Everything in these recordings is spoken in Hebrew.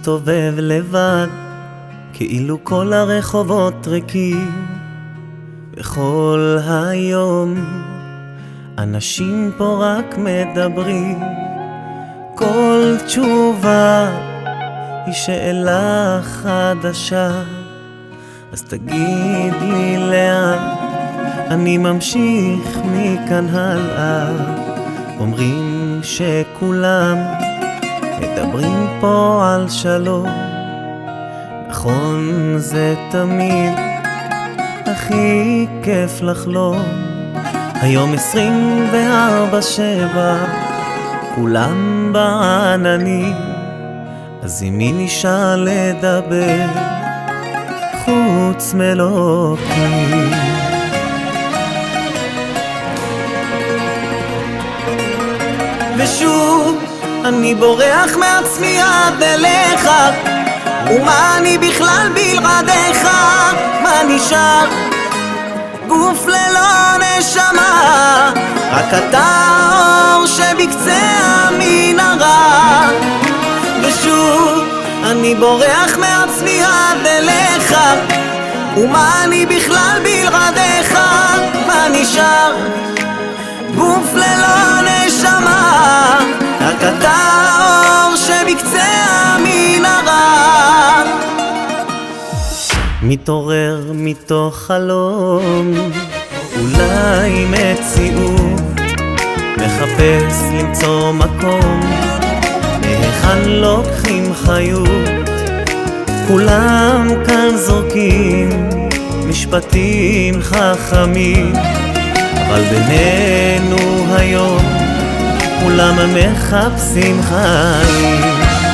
מסתובב לבד, כאילו כל הרחובות ריקים, וכל היום אנשים פה רק מדברים. כל תשובה היא שאלה חדשה, אז תגיד לי לאן אני ממשיך מכאן הלאה. אומרים שכולם מדברים פה על שלום, נכון זה תמיד הכי כיף לחלום. היום 24/7 כולם בעננים, אז עם מי נשאר לדבר חוץ מאלוקים? ושוב אני בורח מעצמי עד אליך, ומה אני בכלל בלעדיך? מה נשאר? גוף ללא נשמה, רק אתה האור שבקצה המנהרה. ושוב אני בורח מעצמי עד אליך, ומה אני בכלל בלעדיך? מה נשאר? גוף ללא נשמה, רק אתה האור שבקצה המנהרה. מתעורר מתוך חלום, אולי מציאות, מחפש למצוא מקום, מהיכן לוקחים חיות. כולם כאן זורקים משפטים חכמים, אבל בינינו היום כולם מחפשים חיים.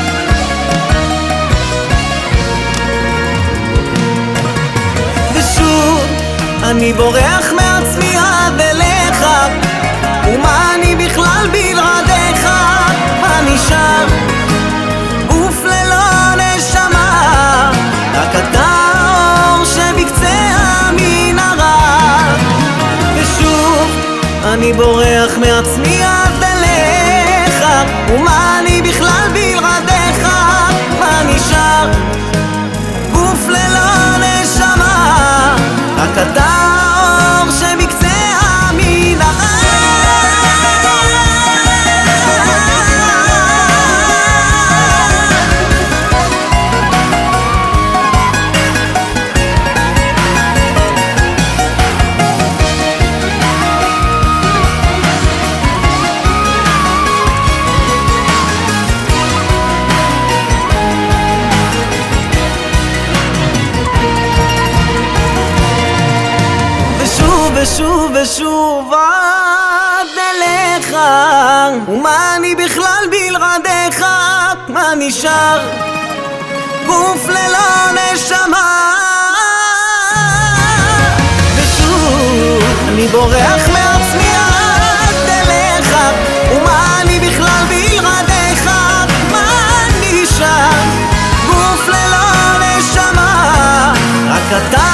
ושוב אני בורח מעצמי עד אליך, ומה אני בכלל בלעדיך? מה נשאר? גוף ללא נשמה, רק אתה האור שבקצה המנהרה. ושוב אני בורח מעצמי עד אליך, ומה אני בכלל בלעדיך? מה נשאר? גוף ללא נשמה, רק אתה האור שבקצה המנהרה. ושוב ושוב עד אליך, ומה אני בכלל בלעדיך? מה נשאר? גוף ללא נשמה. ושוב אני בורח מעצמי עד אליך, ומה אני בכלל בלעדיך? מה נשאר? גוף ללא נשמה, רק אתה